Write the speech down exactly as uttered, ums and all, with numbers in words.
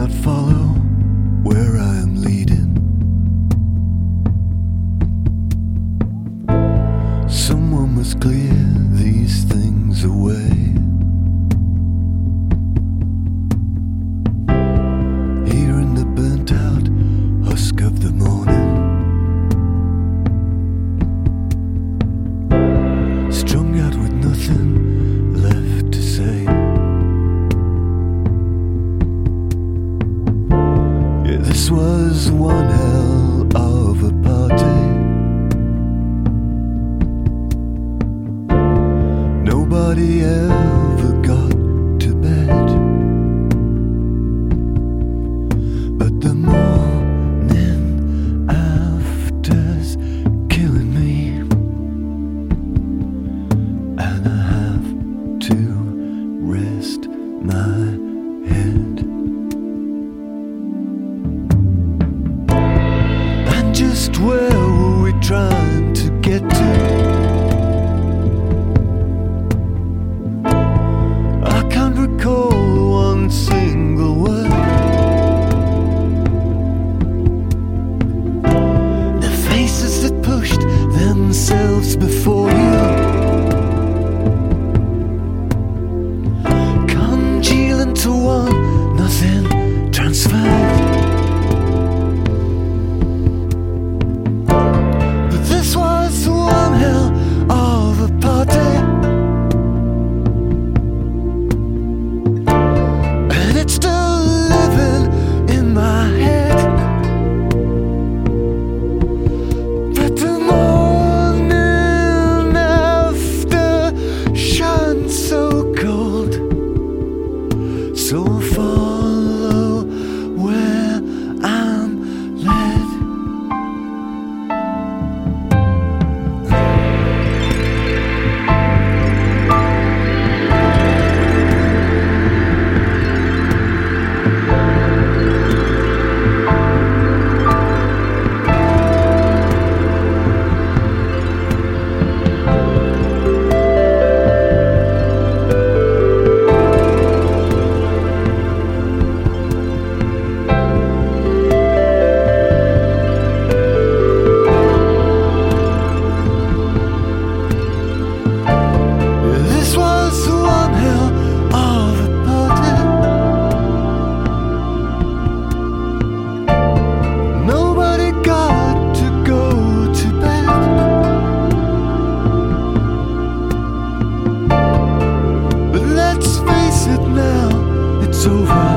not follow where I am leading. Someone must clear these things away. Here in the burnt out husk of the morning, strung out with nothing left to say. Yeah, this was one hell of a party. Nobody ever got to bed, but the morning after's killing me, and I have to rest my head. And just where were we trying to get to? I can't recall one single word. The faces that pushed themselves before you, congeal into one, nothing transferred. But this was one hell of a party, and it's still living in my head. But the morning after shines so cold, so I'll follow where I'm led. This was one hell of a party. Nobody got to go to bed, but let's face it now, it's over.